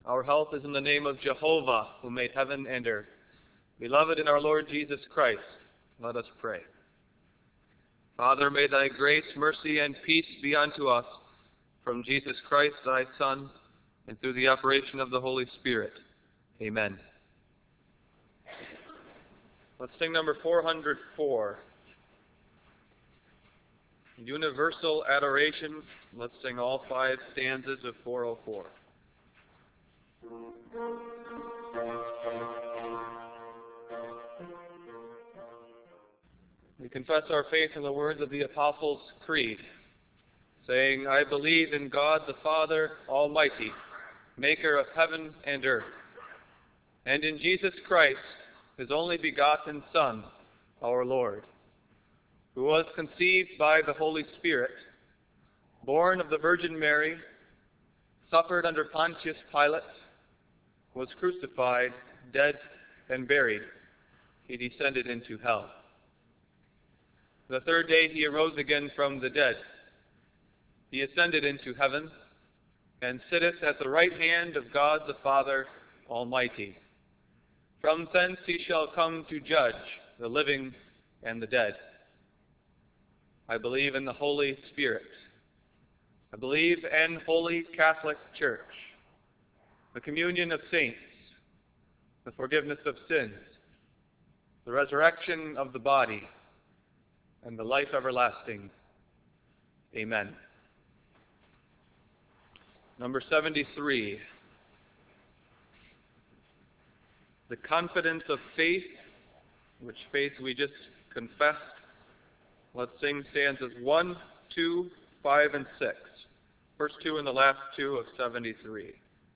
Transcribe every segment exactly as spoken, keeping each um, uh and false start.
Our help is in the name of Jehovah, who made heaven and earth. Beloved in our Lord Jesus Christ, let us pray. Father, may thy grace, mercy, and peace be unto us from Jesus Christ, thy Son, and through the operation of the Holy Spirit. Amen. Let's sing number four hundred four. Universal Adoration. Let's sing all five stanzas of four oh four. We confess our faith in the words of the Apostles' Creed, saying, I believe in God the Father Almighty, maker of heaven and earth, and in Jesus Christ, his only begotten Son, our Lord, who was conceived by the Holy Spirit, born of the Virgin Mary, suffered under Pontius Pilate, was crucified, dead, and buried. He descended into hell. The third day he arose again from the dead. He ascended into heaven, and sitteth at the right hand of God the Father Almighty. From thence he shall come to judge the living and the dead. I believe in the Holy Spirit. I believe in Holy Catholic Church, the communion of saints, the forgiveness of sins, the resurrection of the body, and the life everlasting. Amen. Number seventy-three. The confidence of faith, which faith we just confessed. Let's sing stanzas one, two, five, and six. First two and the last two of seventy-three.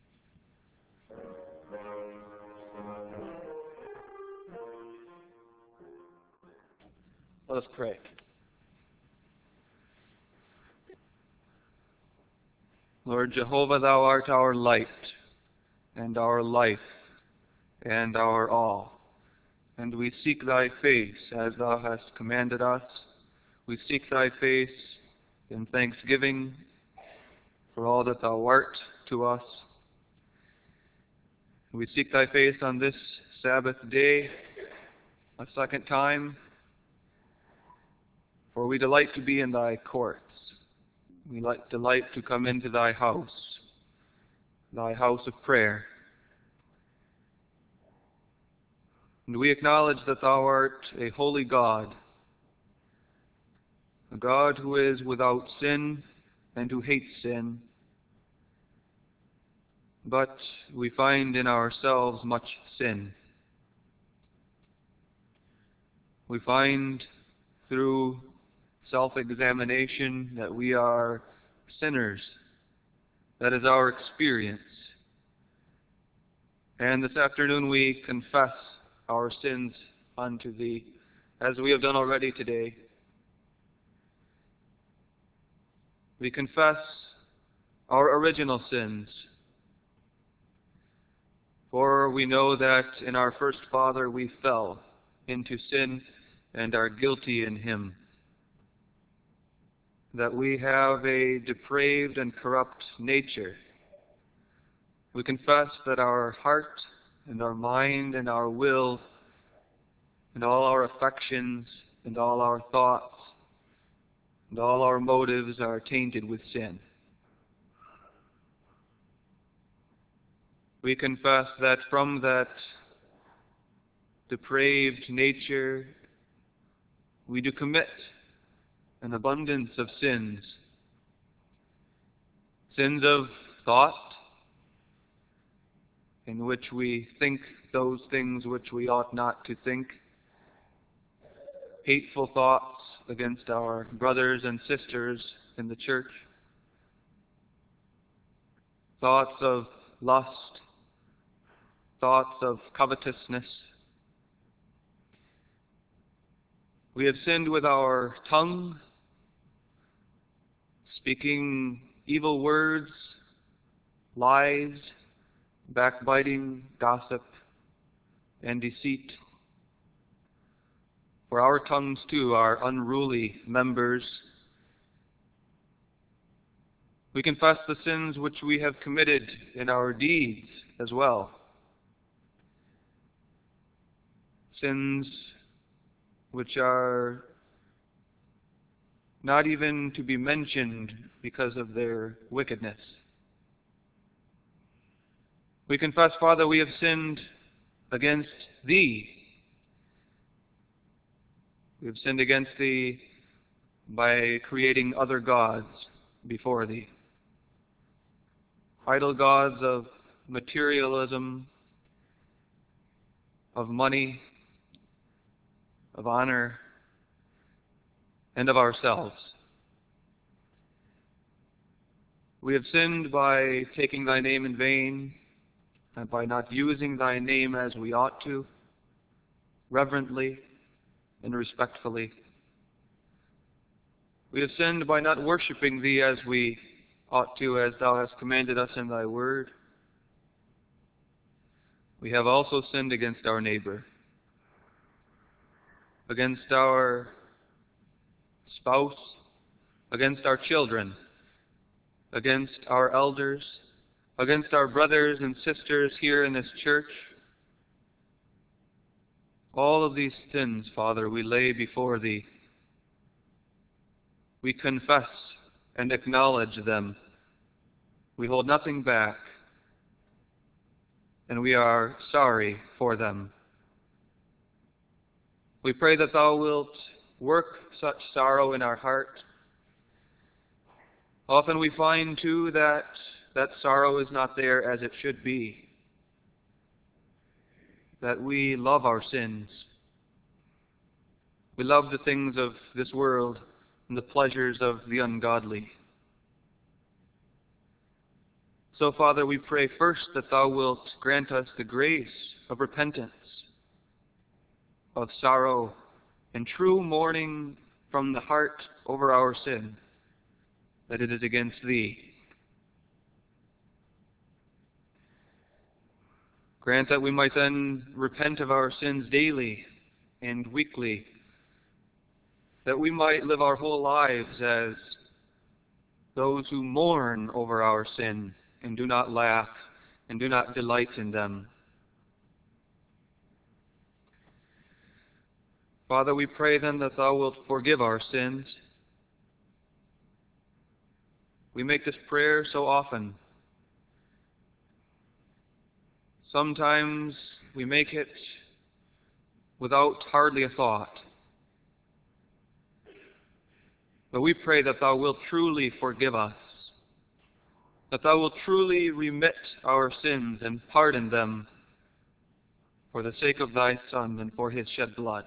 Let us pray. Lord Jehovah, thou art our light, and our life, and our all. And we seek thy face as thou hast commanded us. We seek thy face in thanksgiving for all that thou art to us. We seek thy face on this Sabbath day a second time, for we delight to be in thy courts. We delight to come into thy house, thy house of prayer. And we acknowledge that thou art a holy God, a God who is without sin and who hates sin. But we find in ourselves much sin. We find through self-examination that we are sinners. That is our experience. And this afternoon we confess our sins unto thee, as we have done already today. We confess our original sins, for we know that in our first father we fell into sin and are guilty in him, that we have a depraved and corrupt nature. We confess that our heart and our mind and our will and all our affections and all our thoughts and all our motives are tainted with sin. We confess that from that depraved nature we do commit an abundance of sins. Sins of thought, in which we think those things which we ought not to think. Hateful thoughts against our brothers and sisters in the church. Thoughts of lust. Thoughts of covetousness. We have sinned with our tongue, speaking evil words, lies, backbiting, gossip, and deceit. For our tongues too are unruly members, We confess the sins which we have committed in our deeds as well. Sins which are not even to be mentioned because of their wickedness. We confess, Father, we have sinned against Thee. We have sinned against Thee by creating other gods before Thee. Idol gods of materialism, of money, of honor, and of ourselves. We have sinned by taking Thy name in vain, and by not using Thy name as we ought to, reverently and respectfully. We have sinned by not worshiping Thee as we ought to, as Thou hast commanded us in Thy word. We have also sinned against our neighbor, against our spouse, against our children, against our elders, against our brothers and sisters here in this church. All of these sins, Father, we lay before Thee. We confess and acknowledge them. We hold nothing back, and we are sorry for them. We pray that Thou wilt work such sorrow in our heart. Often we find, too, that that sorrow is not there as it should be, that we love our sins. We love the things of this world and the pleasures of the ungodly. So, Father, we pray first that Thou wilt grant us the grace of repentance, of sorrow, and true mourning from the heart over our sin, that it is against Thee. Grant that we might then repent of our sins daily and weekly, that we might live our whole lives as those who mourn over our sin and do not laugh and do not delight in them. Father, we pray then that Thou wilt forgive our sins. We make this prayer so often. Sometimes we make it without hardly a thought. But we pray that Thou wilt truly forgive us, that Thou wilt truly remit our sins and pardon them for the sake of Thy Son and for His shed blood.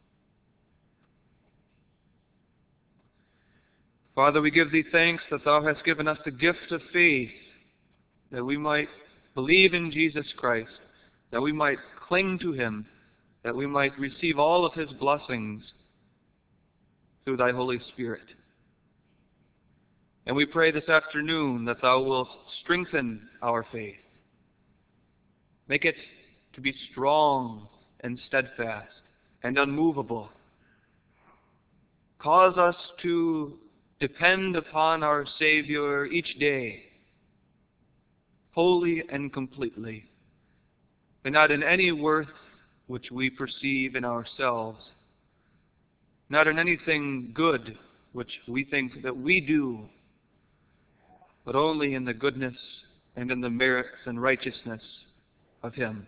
Father, we give Thee thanks that Thou hast given us the gift of faith, that we might believe in Jesus Christ, that we might cling to Him, that we might receive all of His blessings through Thy Holy Spirit. And we pray this afternoon that Thou wilt strengthen our faith. Make it to be strong and steadfast and unmovable. Cause us to depend upon our Savior each day, wholly and completely, and not in any worth which we perceive in ourselves, not in anything good which we think that we do, but only in the goodness and in the merits and righteousness of Him.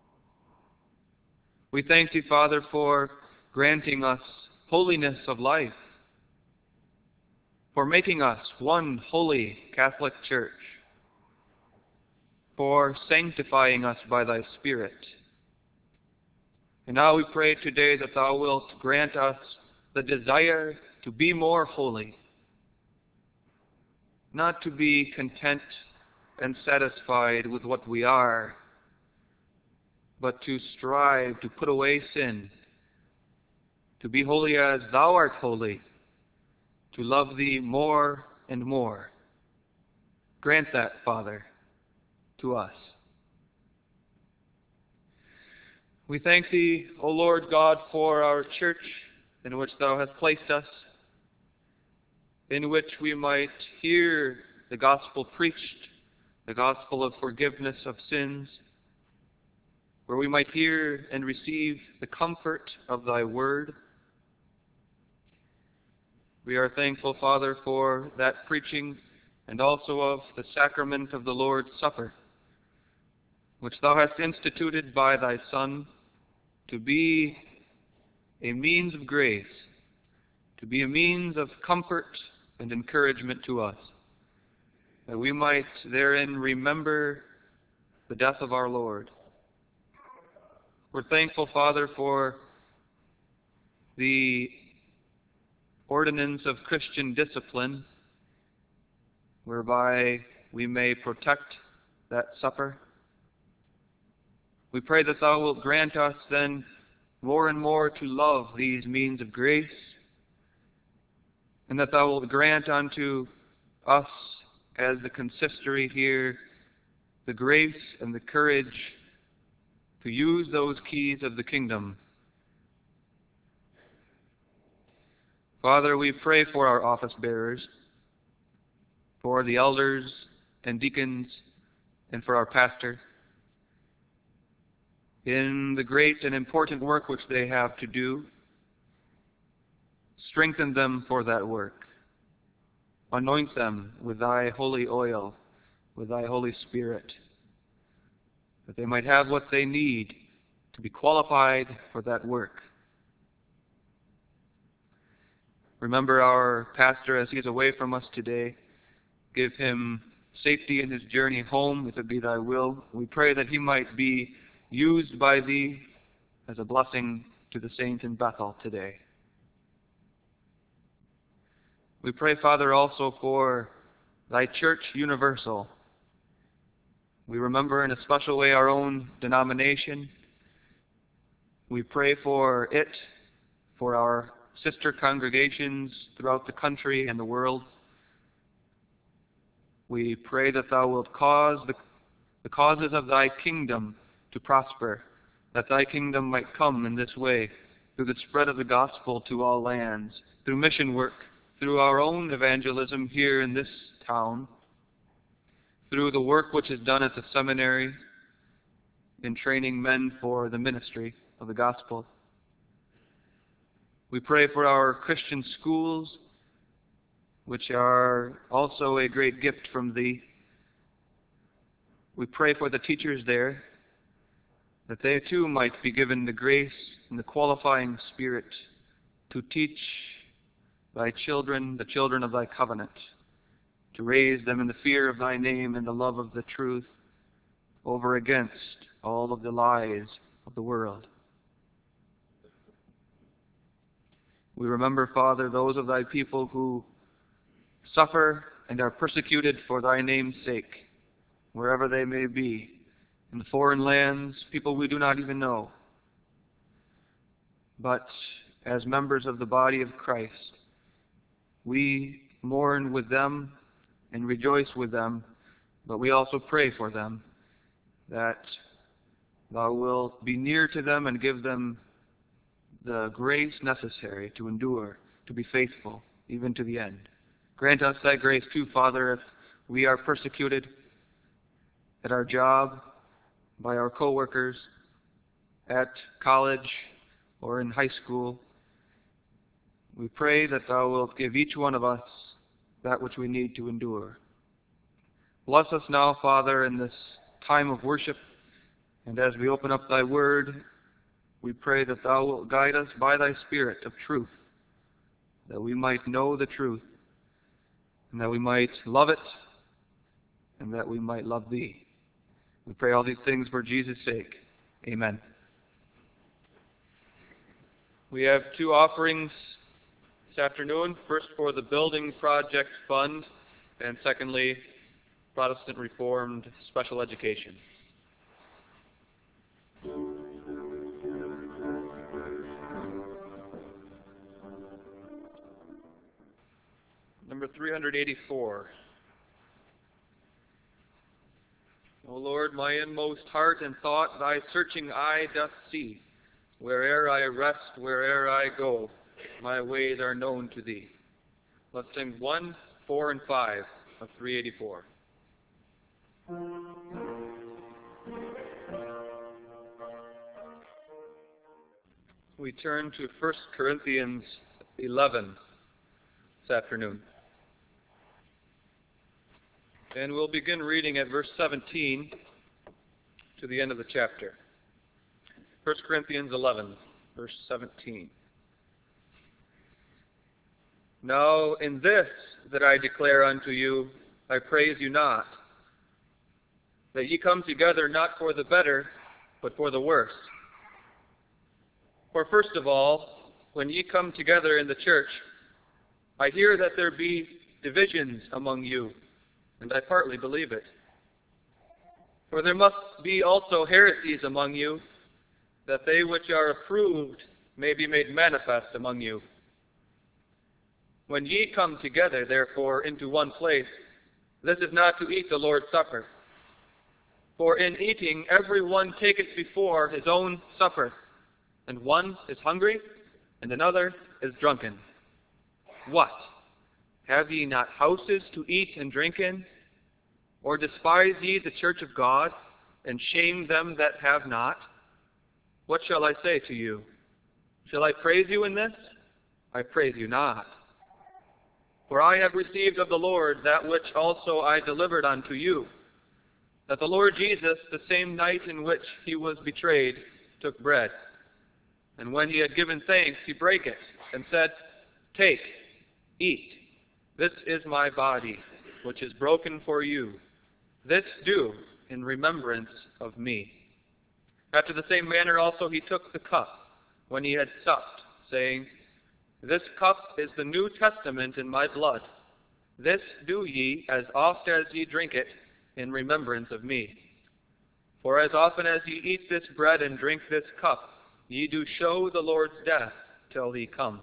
We thank Thee, Father, for granting us holiness of life, for making us one holy Catholic Church, for sanctifying us by Thy Spirit. And now we pray today that Thou wilt grant us the desire to be more holy, not to be content and satisfied with what we are, but to strive to put away sin, to be holy as Thou art holy, to love Thee more and more. Grant that, Father, to us. We thank Thee, O Lord God, for our church in which Thou hast placed us, in which we might hear the gospel preached, the gospel of forgiveness of sins, where we might hear and receive the comfort of thy word. We are thankful, Father, for that preaching and also of the sacrament of the Lord's Supper, which thou hast instituted by thy Son to be a means of grace, to be a means of comfort and encouragement to us, that we might therein remember the death of our Lord. We're thankful, Father, for the ordinance of Christian discipline, whereby we may protect that supper. We pray that thou wilt grant us then more and more to love these means of grace, and that thou wilt grant unto us as the consistory here the grace and the courage to use those keys of the kingdom. Father, we pray for our office bearers, for the elders and deacons, and for our pastor, in the great and important work which they have to do. Strengthen them for that work. Anoint them with thy holy oil, with thy Holy Spirit, that they might have what they need to be qualified for that work. Remember our pastor as he is away from us today. Give him safety in his journey home, if it be thy will. We pray that he might be used by thee as a blessing to the saints in Bethel today. We pray, Father, also for thy church universal. We remember in a special way our own denomination. We pray for it, for our sister congregations throughout the country and the world. We pray that thou wilt cause the, the causes of thy kingdom to prosper, that thy kingdom might come in this way, through the spread of the gospel to all lands, through mission work, through our own evangelism here in this town, through the work which is done at the seminary in training men for the ministry of the gospel. We pray for our Christian schools, which are also a great gift from thee. We pray for the teachers there, that they too might be given the grace and the qualifying spirit to teach thy children, the children of thy covenant, to raise them in the fear of thy name and the love of the truth, over against all of the lies of the world. We remember, Father, those of thy people who suffer and are persecuted for thy name's sake, wherever they may be, in the foreign lands, people we do not even know. But as members of the body of Christ, we mourn with them and rejoice with them, but we also pray for them, that thou wilt be near to them and give them the grace necessary to endure, to be faithful, even to the end. Grant us thy grace too, Father, if we are persecuted at our job, by our co-workers, at college, or in high school. We pray that thou wilt give each one of us that which we need to endure. Bless us now, Father, in this time of worship, and as we open up thy word, we pray that thou wilt guide us by thy Spirit of truth, that we might know the truth, and that we might love it, and that we might love thee. We pray all these things for Jesus' sake. Amen. We have two offerings this afternoon. First, for the Building Project Fund, and secondly, Protestant Reformed Special Education. Number three hundred eighty-four. O Lord, my inmost heart and thought thy searching eye doth see. Where'er I rest, where'er I go, my ways are known to thee. Let's sing one, four, and five. of three eighty-four. We turn to First Corinthians eleven this afternoon. And we'll begin reading at verse seventeen to the end of the chapter. First Corinthians eleven, verse seventeen. Now in this that I declare unto you, I praise you not, that ye come together not for the better, but for the worse. For first of all, when ye come together in the church, I hear that there be divisions among you, and I partly believe it. For there must be also heresies among you, that they which are approved may be made manifest among you. When ye come together, therefore, into one place, this is not to eat the Lord's Supper. For in eating every one taketh before his own supper, and one is hungry, and another is drunken. What? Have ye not houses to eat and drink in? Or despise ye the church of God, and shame them that have not? What shall I say to you? Shall I praise you in this? I praise you not. For I have received of the Lord that which also I delivered unto you, that the Lord Jesus, the same night in which he was betrayed, took bread. And when he had given thanks, he brake it, and said, Take, eat. This is my body, which is broken for you. This do in remembrance of me. After the same manner also he took the cup, when he had supped, saying, This cup is the New Testament in my blood. This do ye, as oft as ye drink it, in remembrance of me. For as often as ye eat this bread and drink this cup, ye do show the Lord's death till he come.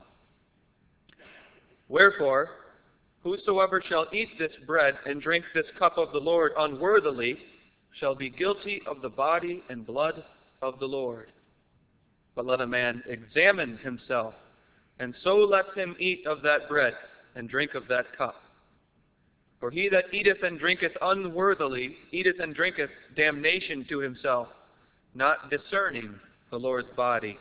Wherefore, whosoever shall eat this bread and drink this cup of the Lord unworthily shall be guilty of the body and blood of the Lord. But let a man examine himself, and so let him eat of that bread and drink of that cup. For he that eateth and drinketh unworthily eateth and drinketh damnation to himself, not discerning the Lord's body.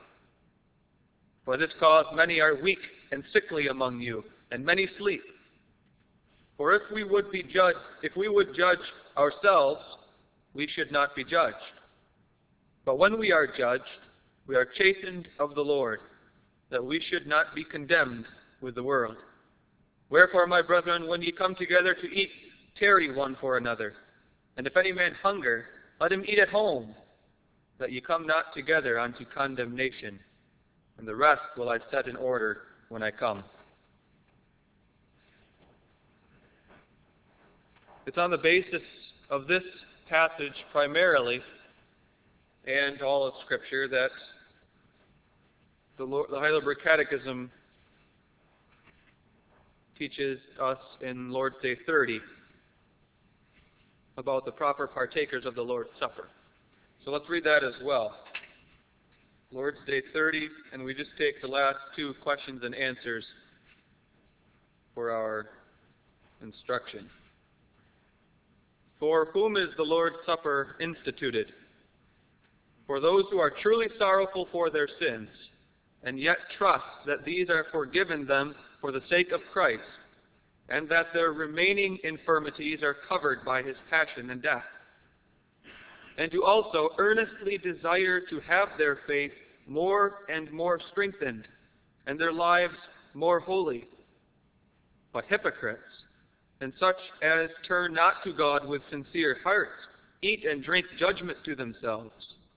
For this cause many are weak and sickly among you, and many sleep. For if we would be judged, if we would judge ourselves, we should not be judged. But when we are judged, we are chastened of the Lord, that we should not be condemned with the world. Wherefore, my brethren, when ye come together to eat, tarry one for another. And if any man hunger, let him eat at home, that ye come not together unto condemnation. And the rest will I set in order when I come. It's on the basis of this passage primarily, and all of Scripture, that the, Lord, the Heidelberg Catechism teaches us in Lord's Day thirty about the proper partakers of the Lord's Supper. So let's read that as well. Lord's Day thirty, and we just take the last two questions and answers for our instruction. For whom is the Lord's Supper instituted? For those who are truly sorrowful for their sins, and yet trust that these are forgiven them for the sake of Christ, and that their remaining infirmities are covered by his passion and death, and who also earnestly desire to have their faith more and more strengthened, and their lives more holy. But hypocrites, and such as turn not to God with sincere hearts, eat and drink judgment to themselves.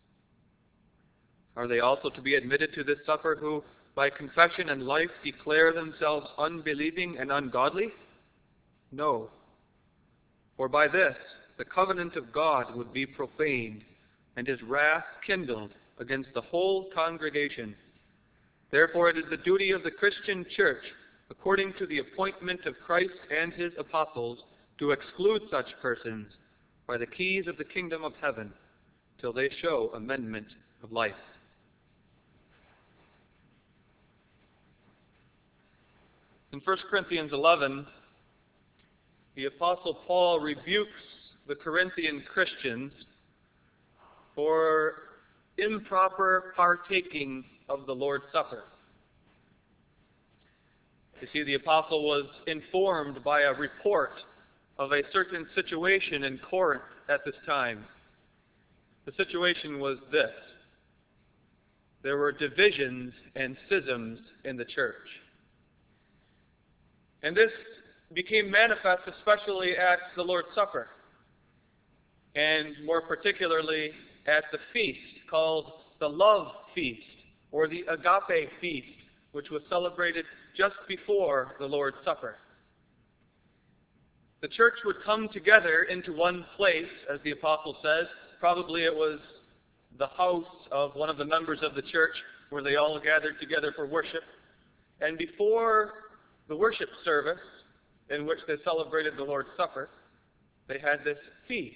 Are they also to be admitted to this supper who, by confession and life, declare themselves unbelieving and ungodly? No. For by this, the covenant of God would be profaned, and his wrath kindled against the whole congregation. Therefore it is the duty of the Christian church, according to the appointment of Christ and his apostles, to exclude such persons by the keys of the kingdom of heaven, till they show amendment of life. In First Corinthians eleven, the Apostle Paul rebukes the Corinthian Christians for improper partaking of the Lord's Supper. You see, the apostle was informed by a report of a certain situation in Corinth at this time. The situation was this: there were divisions and schisms in the church. And this became manifest especially at the Lord's Supper, and more particularly at the feast called the Love Feast, or the Agape Feast, which was celebrated just before the Lord's Supper. The church would come together into one place, as the apostle says. Probably it was the house of one of the members of the church where they all gathered together for worship. And before the worship service, in which they celebrated the Lord's Supper, they had this feast.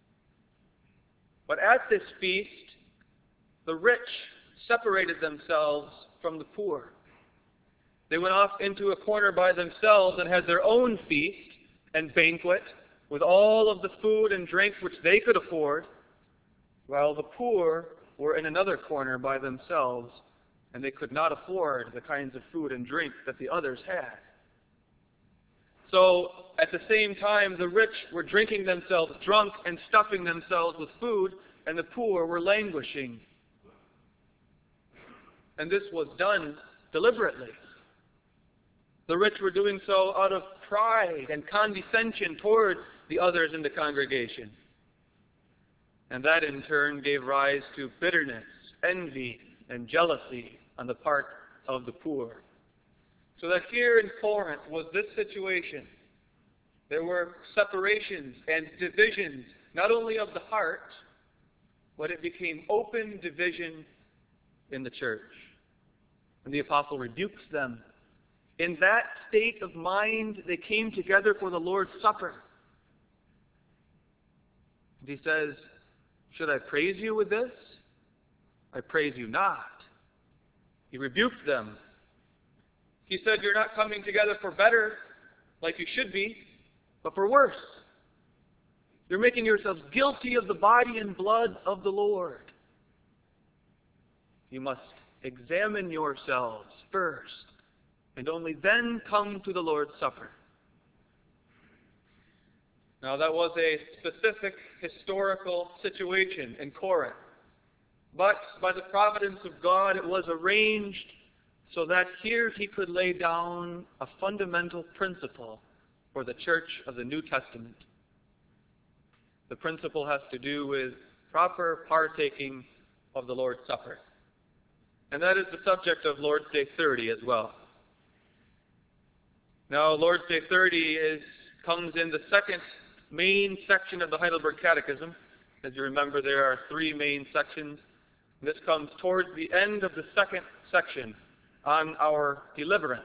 But at this feast, the rich separated themselves from the poor. They went off into a corner by themselves and had their own feast and banquet with all of the food and drink which they could afford, while the poor were in another corner by themselves, and they could not afford the kinds of food and drink that the others had. So, at the same time, the rich were drinking themselves drunk and stuffing themselves with food, and the poor were languishing. And this was done deliberately. The rich were doing so out of pride and condescension toward the others in the congregation. And that in turn gave rise to bitterness, envy, and jealousy on the part of the poor. So that here in Corinth was this situation. There were separations and divisions, not only of the heart, but it became open division in the church. And the apostle rebukes them. In that state of mind, they came together for the Lord's Supper. And he says, should I praise you with this? I praise you not. He rebuked them. He said, you're not coming together for better, like you should be, but for worse. You're making yourselves guilty of the body and blood of the Lord. You must examine yourselves first, and only then come to the Lord's Supper. Now, that was a specific historical situation in Corinth. But by the providence of God, it was arranged so that here he could lay down a fundamental principle for the church of the New Testament. The principle has to do with proper partaking of the Lord's Supper. And that is the subject of Lord's Day thirty as well. Now, Lord's Day thirty is, comes in the second main section of the Heidelberg Catechism. As you remember, there are three main sections. This comes towards the end of the second section on our deliverance.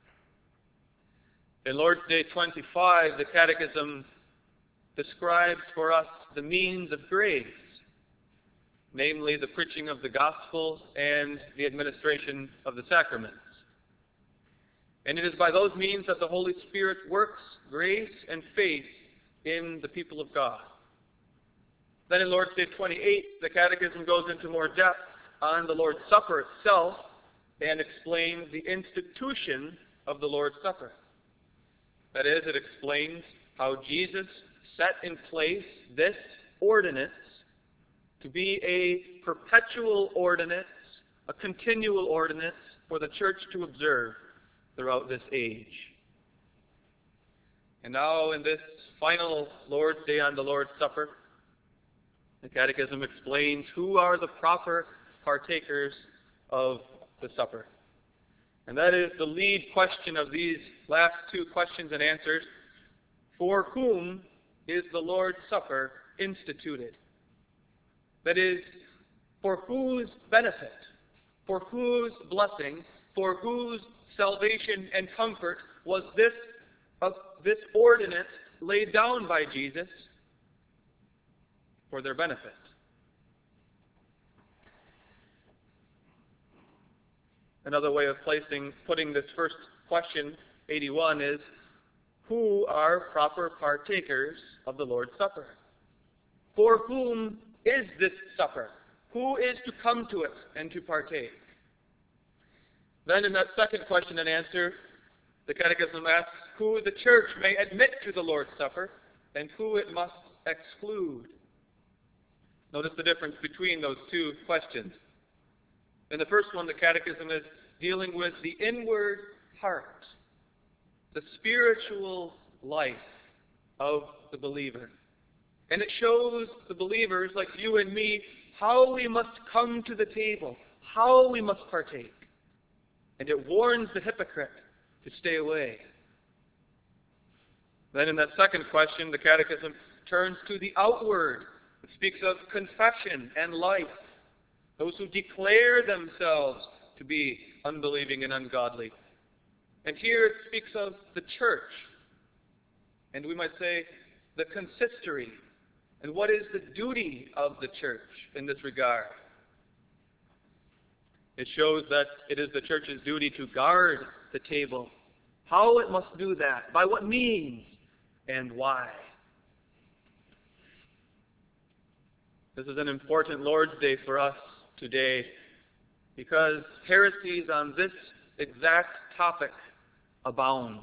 In Lord's Day twenty-five, the Catechism describes for us the means of grace, namely the preaching of the Gospel and the administration of the sacraments. And it is by those means that the Holy Spirit works grace and faith in the people of God. Then in Lord's Day twenty-eight, the Catechism goes into more depth on the Lord's Supper itself and explains the institution of the Lord's Supper. That is, it explains how Jesus set in place this ordinance to be a perpetual ordinance, a continual ordinance for the church to observe throughout this age. And now in this final Lord's Day on the Lord's Supper, the Catechism explains who are the proper partakers of the supper. And that is the lead question of these last two questions and answers. For whom is the Lord's Supper instituted? That is, for whose benefit, for whose blessing, for whose salvation and comfort was this, uh, this ordinance laid down by Jesus? For their benefit. Another way of placing, putting this first question, eighty-one, is, who are proper partakers of the Lord's Supper. For whom is this supper? Who is to come to it and to partake? Then in that second question and answer, the Catechism asks who the Church may admit to the Lord's Supper and who it must exclude. Notice the difference between those two questions. In the first one, the Catechism is dealing with the inward heart, the spiritual life of the believer. And it shows the believers like you and me how we must come to the table, how we must partake. And it warns the hypocrite to stay away. Then in that second question, the Catechism turns to the outward. It speaks of confession and life, those who declare themselves to be unbelieving and ungodly. And here it speaks of the church, and we might say the consistory, and what is the duty of the church in this regard. It shows that it is the church's duty to guard the table, how it must do that, by what means, and why. This is an important Lord's Day for us today because heresies on this exact topic abound.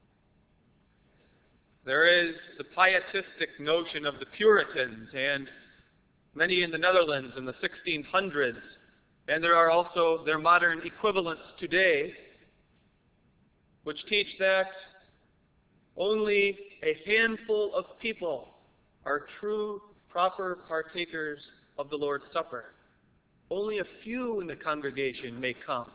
There is the pietistic notion of the Puritans, and many in the Netherlands in the sixteen hundreds, and there are also their modern equivalents today, which teach that only a handful of people are true, proper partakers of the Lord's Supper. Only a few in the congregation may come.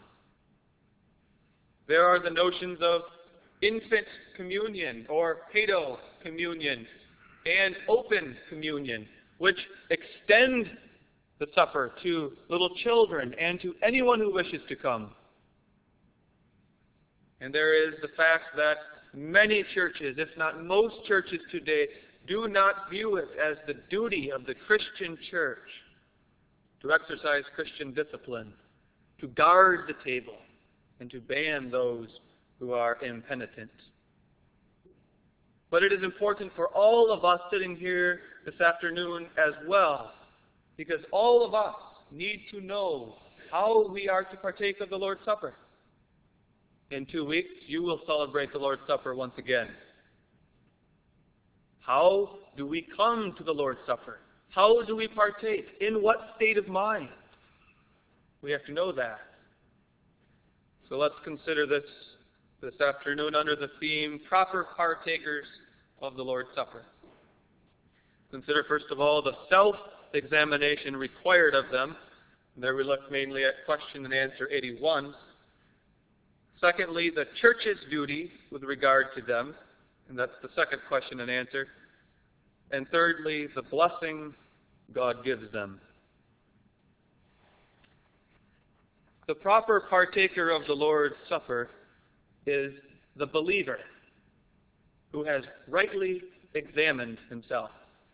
There are the notions of infant communion or pedo communion and open communion, which extend the supper to little children and to anyone who wishes to come. And there is the fact that many churches, if not most churches today, do not view it as the duty of the Christian church to exercise Christian discipline, to guard the table, and to ban those who are impenitent. But it is important for all of us sitting here this afternoon as well, because all of us need to know how we are to partake of the Lord's Supper. In two weeks, you will celebrate the Lord's Supper once again. How do we come to the Lord's Supper? How do we partake? In what state of mind? We have to know that. So let's consider this this afternoon under the theme, Proper Partakers of the Lord's Supper. Consider, first of all, the self-examination required of them. And there we look mainly at question and answer eighty-one. Secondly, the church's duty with regard to them, and that's the second question and answer. And thirdly, the blessing God gives them. The proper partaker of the Lord's Supper is the believer who has rightly examined himself.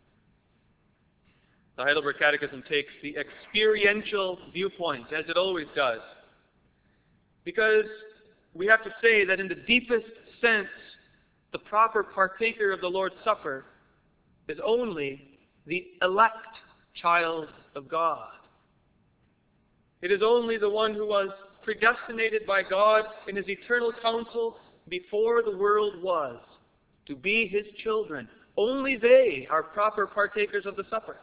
The Heidelberg Catechism takes the experiential viewpoint, as it always does, because we have to say that in the deepest sense, the proper partaker of the Lord's Supper is only the elect child of God. It is only the one who was predestinated by God in His eternal counsel before the world was to be His children. Only they are proper partakers of the supper.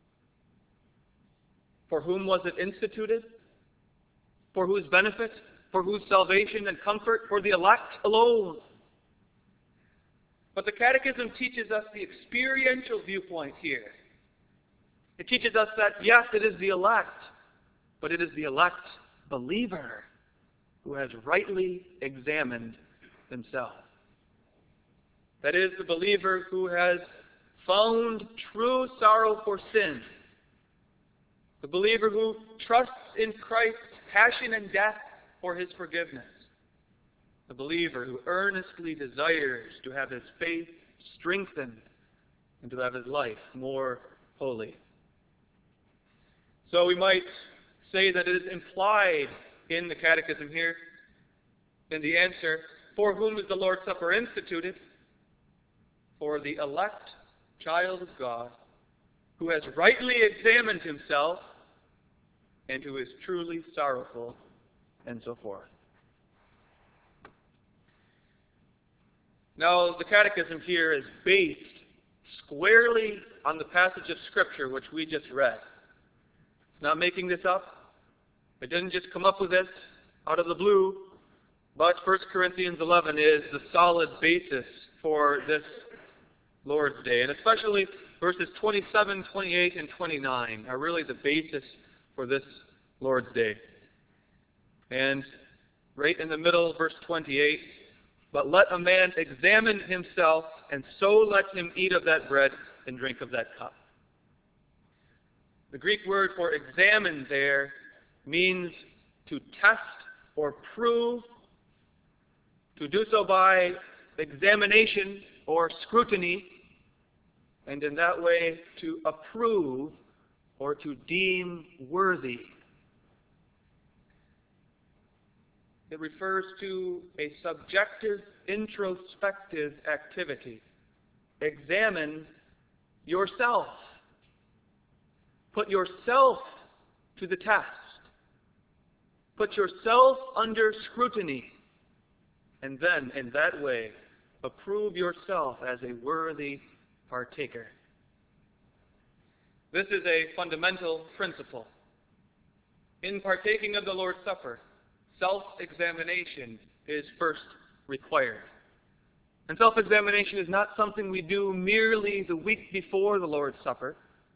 For whom was it instituted? For whose benefit? For whose salvation and comfort? For the elect alone. But the Catechism teaches us the experiential viewpoint here. It teaches us that, yes, it is the elect, but it is the elect believer who has rightly examined himself. That is, the believer who has found true sorrow for sin. The believer who trusts in Christ's passion and death for his forgiveness. The believer who earnestly desires to have his faith strengthened and to have his life more holy. So we might say that it is implied in the Catechism here, in the answer, for whom is the Lord's Supper instituted? for the elect child of God who has rightly examined himself and who is truly sorrowful, and so forth. Now, the Catechism here is based squarely on the passage of Scripture which we just read. It's not making this up. It didn't just come up with this out of the blue, but First Corinthians eleven is the solid basis for this Lord's Day. And especially verses twenty-seven, twenty-eight, and twenty-nine are really the basis for this Lord's Day. And right in the middle, verse twenty-eight, but let a man examine himself, and so let him eat of that bread and drink of that cup. The Greek word for examine there means to test or prove, to do so by examination or scrutiny, and in that way to approve or to deem worthy. It refers to a subjective, introspective activity. Examine yourself. Put yourself to the test. Put yourself under scrutiny. And then, in that way, approve yourself as a worthy partaker. This is a fundamental principle. In partaking of the Lord's Supper, self-examination is first required. And self-examination is not something we do merely the week before the Lord's Supper,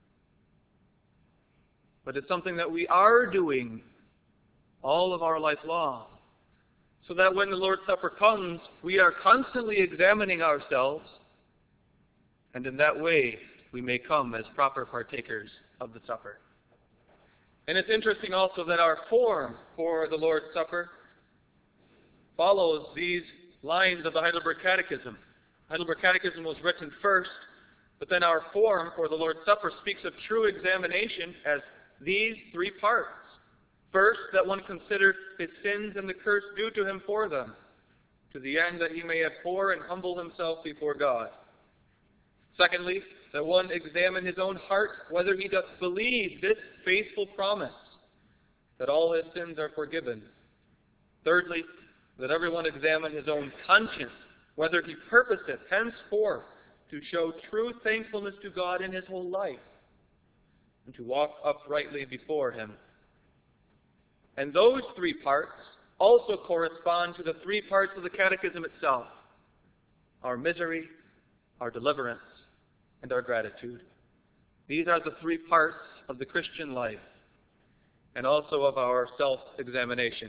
but it's something that we are doing all of our life long, so that when the Lord's Supper comes, we are constantly examining ourselves, and in that way, we may come as proper partakers of the supper. And it's interesting also that our form for the Lord's Supper follows these lines of the Heidelberg Catechism. The Heidelberg Catechism was written first, but then our form for the Lord's Supper speaks of true examination as these three parts. First, that one consider his sins and the curse due to him for them, to the end that he may abhor and humble himself before God. Secondly, that one examine his own heart, whether he doth believe this faithful promise, that all his sins are forgiven. Thirdly, that everyone examine his own conscience, whether he purposeth henceforth to show true thankfulness to God in his whole life, and to walk uprightly before him. And those three parts also correspond to the three parts of the Catechism itself: our misery, our deliverance, and our gratitude. These are the three parts of the Christian life, and also of our self-examination.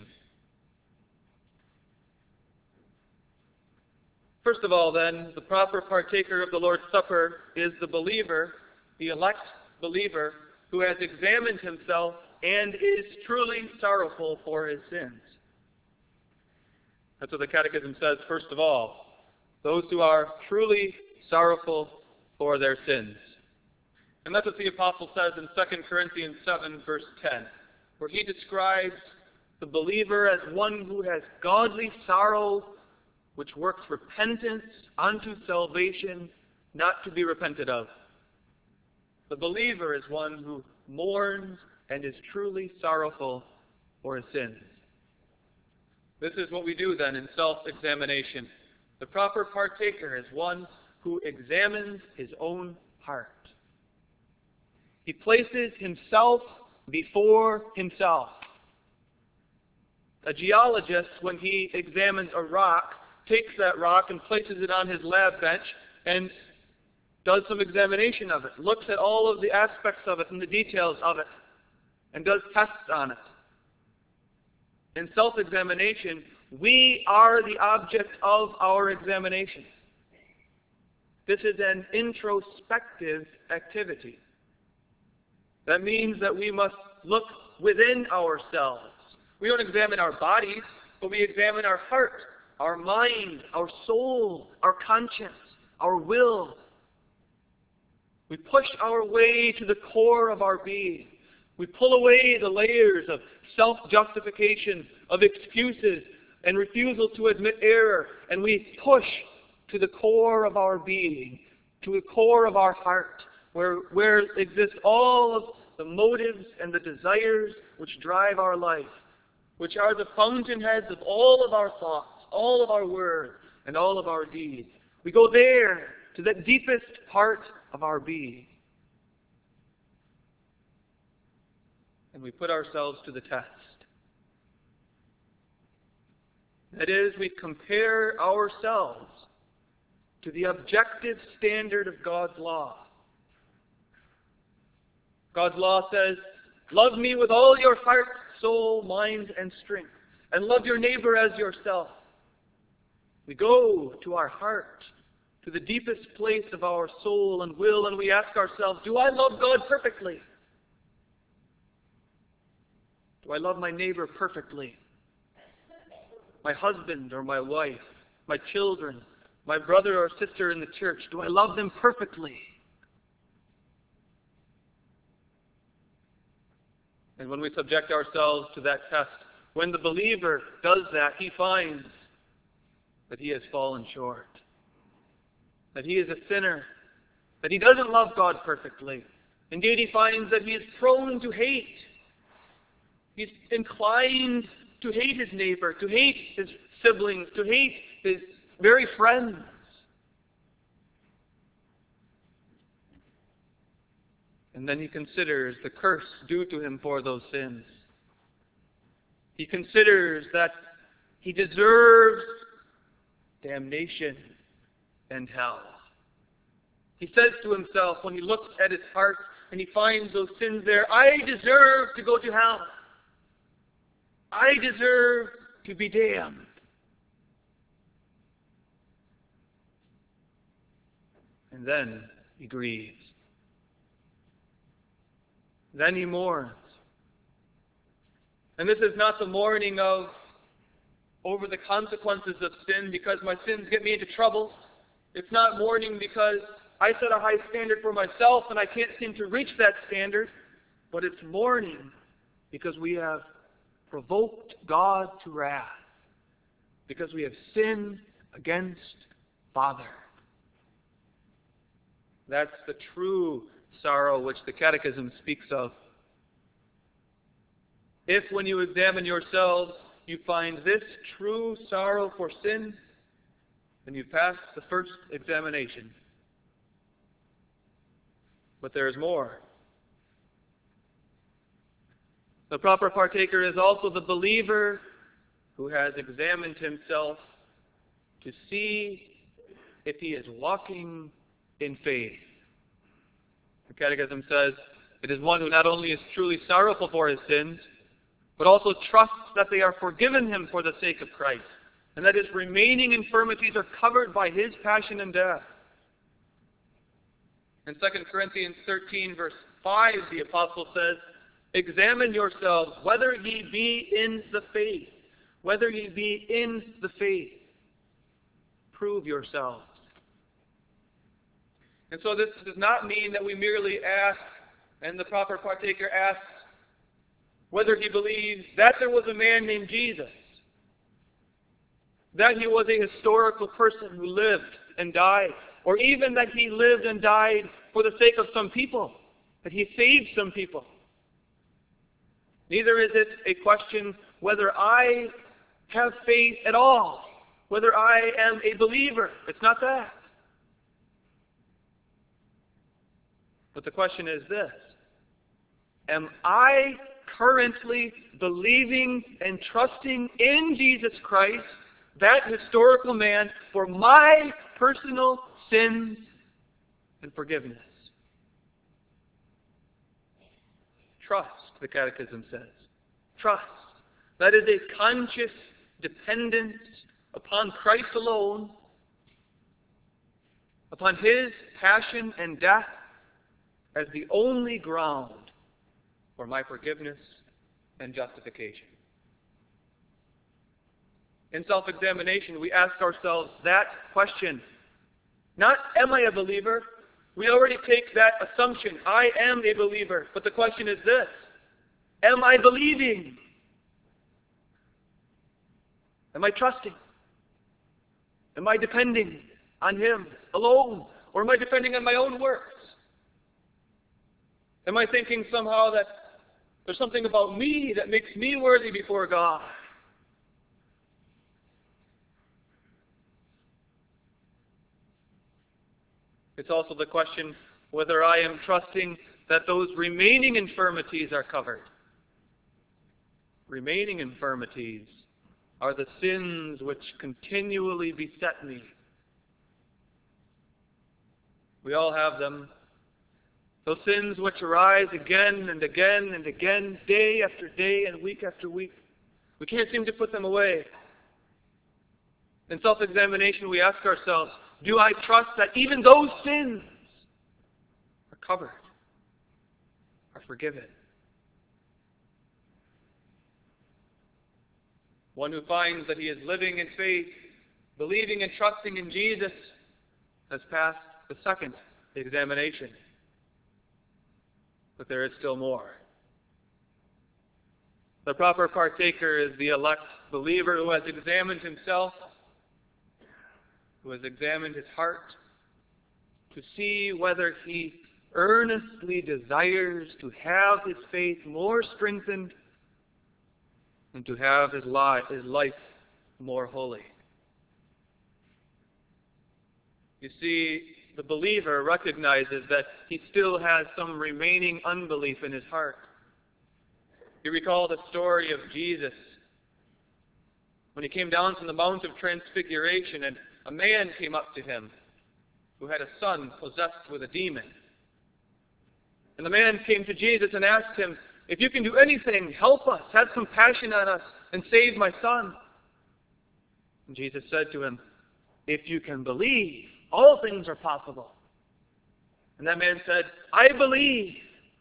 First of all, then, the proper partaker of the Lord's Supper is the believer, the elect believer, who has examined himself and is truly sorrowful for his sins. That's what the Catechism says, first of all. Those who are truly sorrowful for their sins. And that's what the Apostle says in Second Corinthians seven, verse ten, where he describes the believer as one who has godly sorrow, which works repentance unto salvation, not to be repented of. The believer is one who mourns and is truly sorrowful for his sins. This is what we do then in self-examination. The proper partaker is one who examines his own heart. He places himself before himself. A geologist, when he examines a rock, takes that rock and places it on his lab bench and does some examination of it, looks at all of the aspects of it and the details of it, and does tests on it. In self-examination, we are the object of our examination. This is an introspective activity. That means that we must look within ourselves. We don't examine our bodies, but we examine our heart, our mind, our soul, our conscience, our will. We push our way to the core of our being. We pull away the layers of self-justification, of excuses, and refusal to admit error, and we push to the core of our being, to the core of our heart, where, where exist all of the motives and the desires which drive our life, which are the fountainheads of all of our thoughts, all of our words, and all of our deeds. We go there, to the deepest part of our being. And we put ourselves to the test. That is, we compare ourselves to the objective standard of God's law. God's law says, love me with all your heart, soul, mind, and strength, and love your neighbor as yourself. We go to our heart, to the deepest place of our soul and will, and we ask ourselves, do I love God perfectly? Do I love my neighbor perfectly? My husband or my wife, my children, my brother or sister in the church, do I love them perfectly? And when we subject ourselves to that test, when the believer does that, he finds that he has fallen short, that he is a sinner, that he doesn't love God perfectly. Indeed, he finds that he is prone to hate. He's inclined to hate his neighbor, to hate his siblings, to hate his very friends. And then he considers the curse due to him for those sins. He considers that he deserves damnation and hell. He says to himself, when he looks at his heart and he finds those sins there, I deserve to go to hell. I deserve to be damned. And then he grieves. Then he mourns. And this is not the mourning of over the consequences of sin because my sins get me into trouble. It's not mourning because I set a high standard for myself and I can't seem to reach that standard. But it's mourning because we have provoked God to wrath. Because we have sinned against Father. That's the true sorrow which the Catechism speaks of. If when you examine yourselves you find this true sorrow for sin, then you pass the first examination. But there is more. The proper partaker is also the believer who has examined himself to see if he is walking in faith. The Catechism says, it is one who not only is truly sorrowful for his sins, but also trusts that they are forgiven him for the sake of Christ, and that his remaining infirmities are covered by his passion and death. In Second Corinthians thirteen, verse five, the Apostle says, examine yourselves whether ye be in the faith. Whether ye be in the faith. Prove yourselves. And so this does not mean that we merely ask, and the proper partaker asks, whether he believes that there was a man named Jesus, that he was a historical person who lived and died, or even that he lived and died for the sake of some people, that he saved some people. Neither is it a question whether I have faith at all, whether I am a believer. It's not that. But the question is this: am I currently believing and trusting in Jesus Christ, that historical man, for my personal sins and forgiveness? Trust, the Catechism says. Trust. That is a conscious dependence upon Christ alone, upon His passion and death as the only ground for my forgiveness and justification. In self-examination, we ask ourselves that question. Not, am I a believer? We already take that assumption. I am a believer. But the question is this: am I believing? Am I trusting? Am I depending on Him alone? Or am I depending on my own works? Am I thinking somehow that there's something about me that makes me worthy before God? It's also the question whether I am trusting that those remaining infirmities are covered. Remaining infirmities are the sins which continually beset me. We all have them. Those sins which arise again and again and again, day after day and week after week. We can't seem to put them away. In self-examination, we ask ourselves, do I trust that even those sins are covered, are forgiven? One who finds that he is living in faith, believing and trusting in Jesus, has passed the second examination. But there is still more. The proper partaker is the elect believer who has examined himself, who has examined his heart, to see whether he earnestly desires to have his faith more strengthened and to have his life, his life more holy. You see, the believer recognizes that he still has some remaining unbelief in his heart. You recall the story of Jesus when he came down from the Mount of Transfiguration and a man came up to him who had a son possessed with a demon. And the man came to Jesus and asked him, if you can do anything, help us, have compassion on us, and save my son. And Jesus said to him, if you can believe, all things are possible. And that man said, I believe.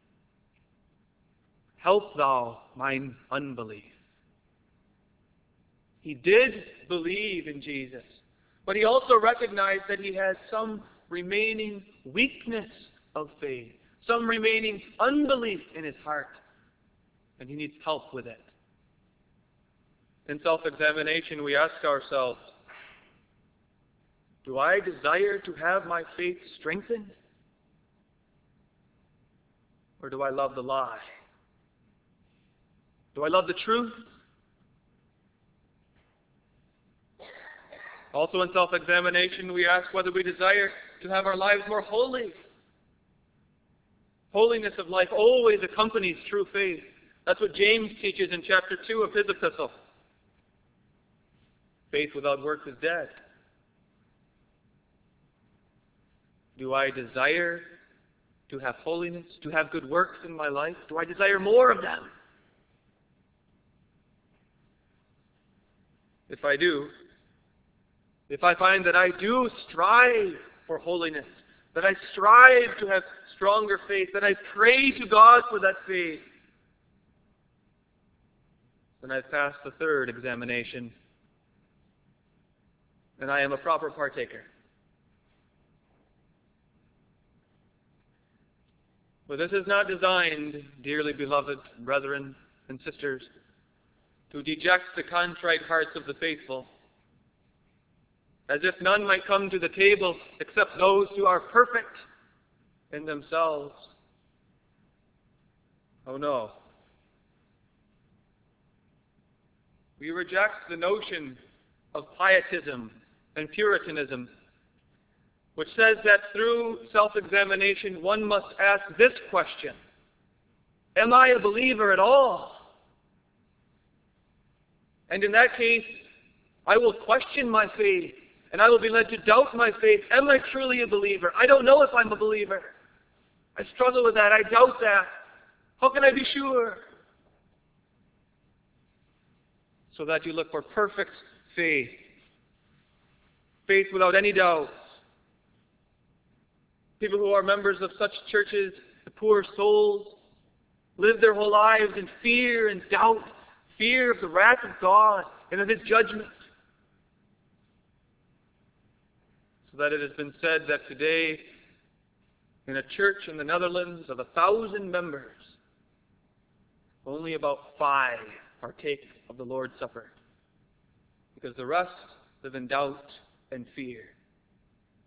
Help thou mine unbelief. He did believe in Jesus, but he also recognized that he had some remaining weakness of faith, some remaining unbelief in his heart, and he needs help with it. In self-examination, we ask ourselves, do I desire to have my faith strengthened? Or do I love the lie? Do I love the truth? Also in self-examination, we ask whether we desire to have our lives more holy. Holiness of life always accompanies true faith. That's what James teaches in chapter two of his epistle. Faith without works is dead. Do I desire to have holiness, to have good works in my life? Do I desire more of them? If I do, if I find that I do strive for holiness, that I strive to have stronger faith, that I pray to God for that faith, then I've passed the third examination, and I am a proper partaker. But this is not designed, dearly beloved brethren and sisters, to deject the contrite hearts of the faithful, as if none might come to the table except those who are perfect in themselves. Oh no. We reject the notion of pietism and Puritanism, which says that through self-examination one must ask this question: am I a believer at all? And in that case, I will question my faith, and I will be led to doubt my faith. Am I truly a believer? I don't know if I'm a believer. I struggle with that. I doubt that. How can I be sure? So that you look for perfect faith. Faith without any doubts. People who are members of such churches, the poor souls, live their whole lives in fear and doubt, fear of the wrath of God and of His judgment. So that it has been said that today, in a church in the Netherlands of a thousand members, only about five partake of the Lord's Supper, because the rest live in doubt and fear.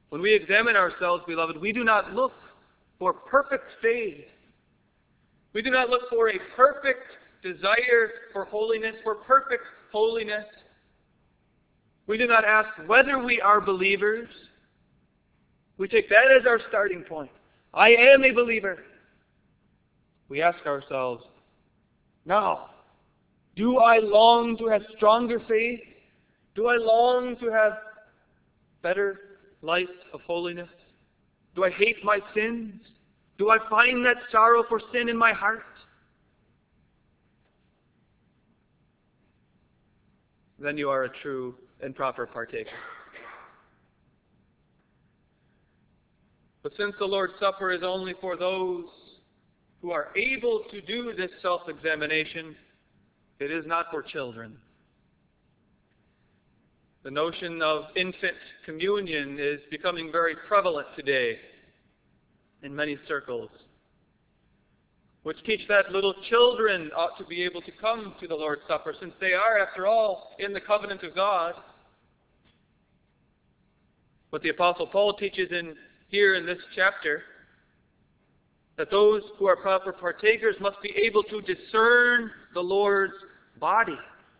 When we examine ourselves, beloved, we do not look for perfect faith. We do not look for a perfect desire for holiness, for perfect holiness. We do not ask whether we are believers. We take that as our starting point. I am a believer. We ask ourselves, now, do I long to have stronger faith? Do I long to have better life of holiness? Do I hate my sins? Do I find that sorrow for sin in my heart? Then you are a true and proper partaker. But since the Lord's Supper is only for those who are able to do this self-examination, it is not for children. The notion of infant communion is becoming very prevalent today in many circles, which teach that little children ought to be able to come to the Lord's Supper, since they are, after all, in the covenant of God. But the Apostle Paul teaches in here in this chapter that those who are proper partakers must be able to discern the Lord's body.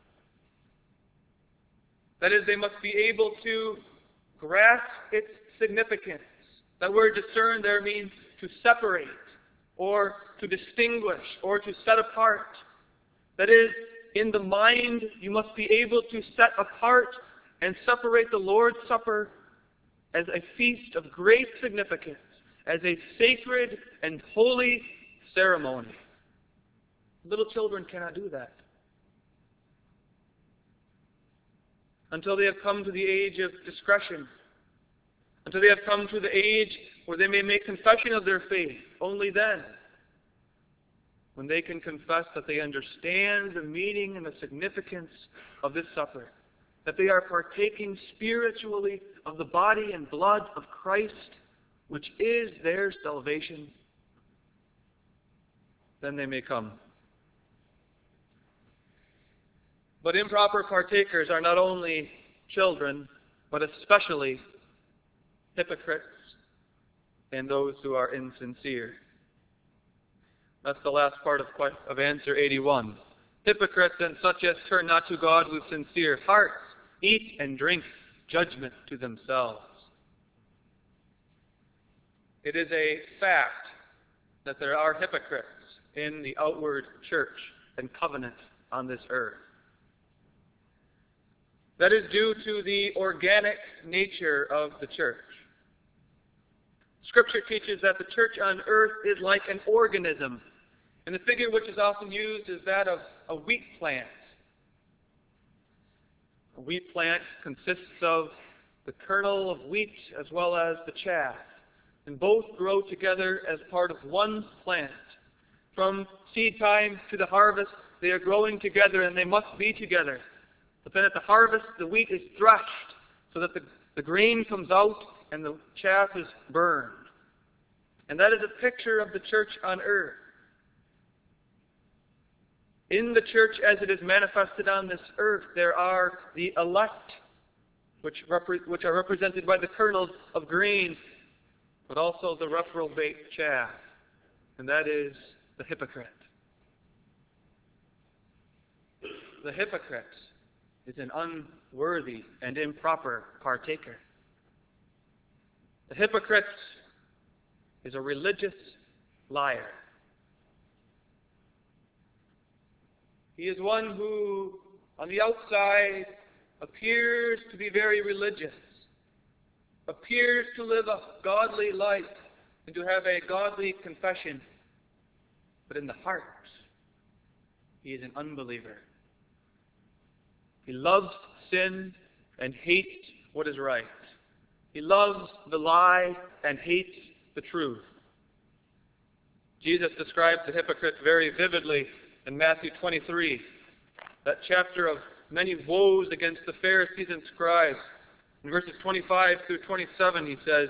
That is, they must be able to grasp its significance. That word discern there means to separate, or to distinguish, or to set apart. That is, in the mind, you must be able to set apart and separate the Lord's Supper as a feast of great significance, as a sacred and holy ceremony. Little children cannot do that. Until they have come to the age of discretion, until they have come to the age where they may make confession of their faith, only then, when they can confess that they understand the meaning and the significance of this supper, that they are partaking spiritually of the body and blood of Christ, which is their salvation, then they may come. But improper partakers are not only children, but especially hypocrites and those who are insincere. That's the last part of, of answer eighty-one. Hypocrites and such as turn not to God with sincere hearts, eat and drink judgment to themselves. It is a fact that there are hypocrites in the outward church and covenant on this earth. That is due to the organic nature of the church. Scripture teaches that the church on earth is like an organism, and the figure which is often used is that of a wheat plant. A wheat plant consists of the kernel of wheat as well as the chaff, and both grow together as part of one plant. From seed time to the harvest, they are growing together and they must be together. But then at the harvest, the wheat is threshed so that the, the grain comes out and the chaff is burned. And that is a picture of the church on earth. In the church as it is manifested on this earth, there are the elect, which, repre- which are represented by the kernels of grain, but also the reprobate chaff, and that is the hypocrite. The hypocrite is an unworthy and improper partaker. The hypocrite is a religious liar. He is one who, on the outside, appears to be very religious, appears to live a godly life, and to have a godly confession. But in the heart, he is an unbeliever. He loves sin and hates what is right. He loves the lie and hates the truth. Jesus describes the hypocrite very vividly in Matthew twenty-three, that chapter of many woes against the Pharisees and scribes. In verses twenty-five through twenty-seven, he says,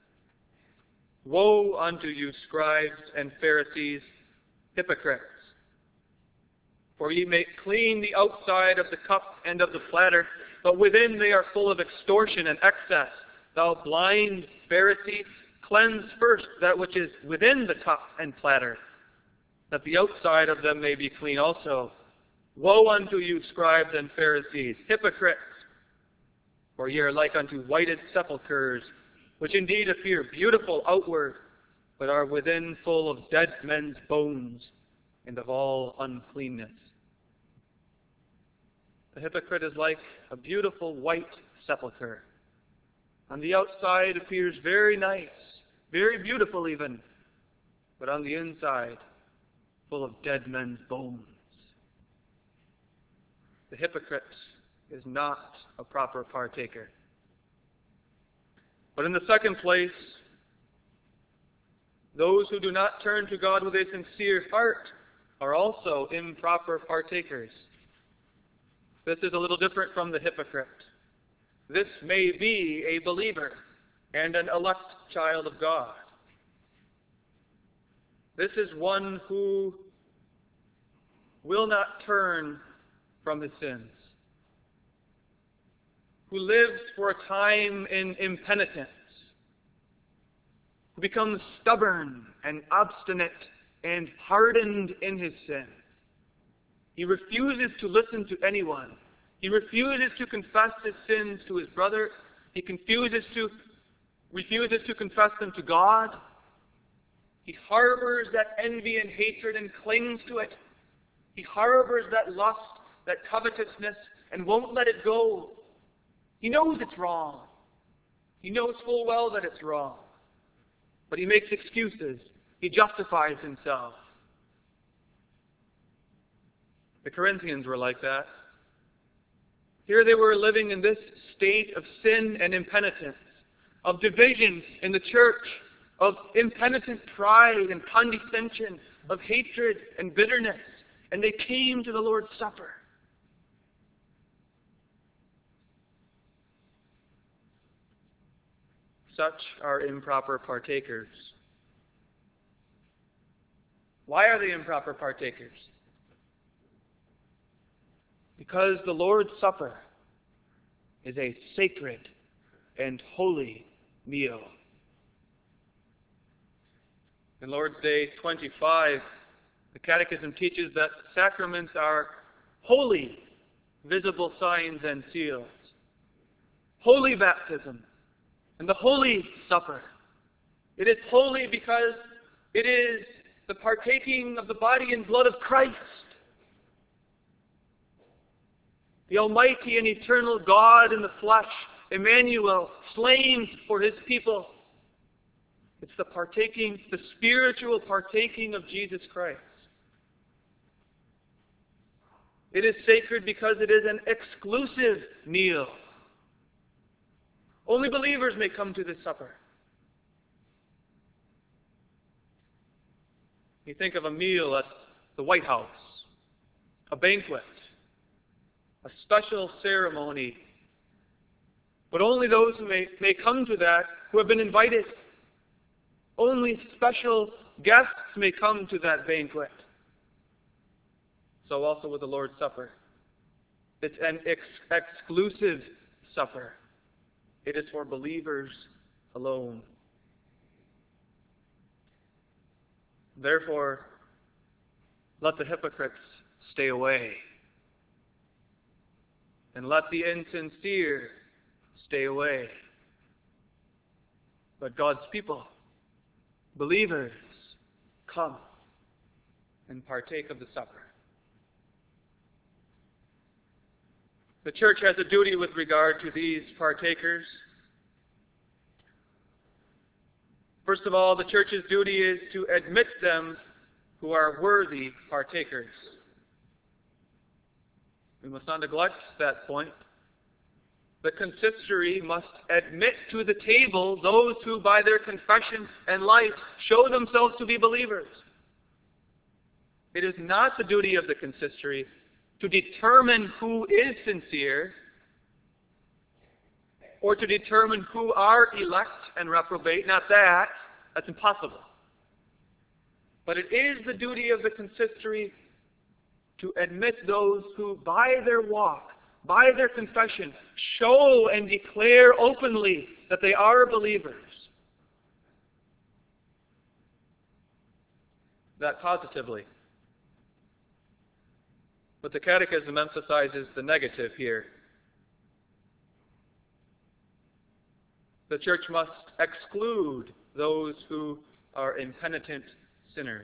"Woe unto you, scribes and Pharisees, hypocrites! For ye make clean the outside of the cup and of the platter, but within they are full of extortion and excess. Thou blind Pharisee, cleanse first that which is within the cup and platter, that the outside of them may be clean also. Woe unto you, scribes and Pharisees, hypocrites! For ye are like unto whited sepulchres, which indeed appear beautiful outward, but are within full of dead men's bones, and of all uncleanness. The hypocrite is like a beautiful white sepulchre. On the outside appears very nice, very beautiful even, but on the inside, full of dead men's bones. The hypocrite is not a proper partaker. But in the second place, those who do not turn to God with a sincere heart are also improper partakers. This is a little different from the hypocrite. This may be a believer and an elect child of God. This is one who will not turn from his sins, who lives for a time in impenitence, who becomes stubborn and obstinate and hardened in his sin. He refuses to listen to anyone. He refuses to confess his sins to his brother. He confuses to, refuses to confess them to God. He harbors that envy and hatred and clings to it. He harbors that lust, that covetousness, and won't let it go. He knows it's wrong. He knows full well that it's wrong. But he makes excuses. He justifies himself. The Corinthians were like that. Here they were living in this state of sin and impenitence, of division in the church, of impenitent pride and condescension, of hatred and bitterness. And they came to the Lord's Supper. Such are improper partakers. Why are they improper partakers? Because the Lord's Supper is a sacred and holy meal. In Lord's Day twenty-five, the Catechism teaches that sacraments are holy, visible signs and seals. Holy baptism and the Holy Supper. It is holy because it is the partaking of the body and blood of Christ, the Almighty and eternal God in the flesh, Emmanuel, slain for his people. It's the partaking, the spiritual partaking of Jesus Christ. It is sacred because it is an exclusive meal. Only believers may come to this supper. You think of a meal at the White House, a banquet, a special ceremony. But only those who may, may come to that who have been invited. Only special guests may come to that banquet. So also with the Lord's Supper. It's an ex- exclusive supper. It is for believers alone. Therefore, let the hypocrites stay away. And let the insincere stay away. But God's people, believers, come and partake of the supper. The church has a duty with regard to these partakers. First of all, the church's duty is to admit them who are worthy partakers. We must not neglect that point. The consistory must admit to the table those who by their confession and life show themselves to be believers. It is not the duty of the consistory to determine who is sincere or to determine who are elect and reprobate. Not that. That's impossible. But it is the duty of the consistory to admit those who by their walk, by their confession, show and declare openly that they are believers. That positively. But the Catechism emphasizes the negative here. The Church must exclude those who are impenitent sinners.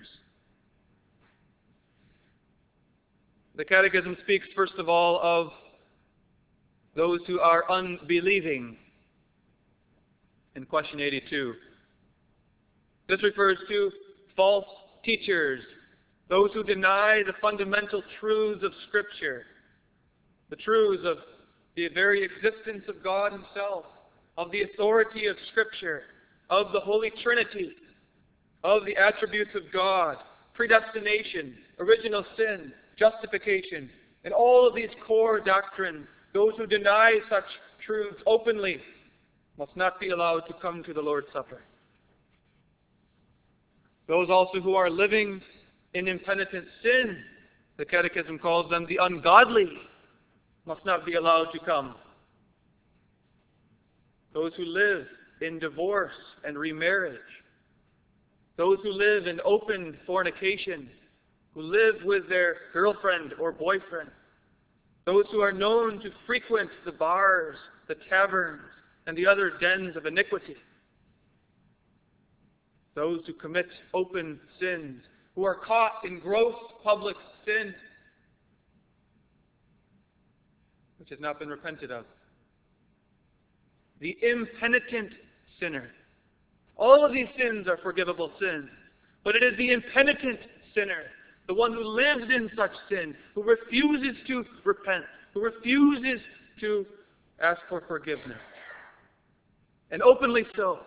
The Catechism speaks, first of all, of those who are unbelieving in question eighty-two. This refers to false teachers, those who deny the fundamental truths of Scripture, the truths of the very existence of God Himself, of the authority of Scripture, of the Holy Trinity, of the attributes of God, predestination, original sin, justification, and all of these core doctrines. Those who deny such truths openly must not be allowed to come to the Lord's Supper. Those also who are living in impenitent sin, the Catechism calls them the ungodly, must not be allowed to come. Those who live in divorce and remarriage, those who live in open fornication, who live with their girlfriend or boyfriend, those who are known to frequent the bars, the taverns, and the other dens of iniquity, those who commit open sins, who are caught in gross public sin, which has not been repented of. The impenitent sinner. All of these sins are forgivable sins, but it is the impenitent sinner, the one who lives in such sin, who refuses to repent, who refuses to ask for forgiveness, and openly so,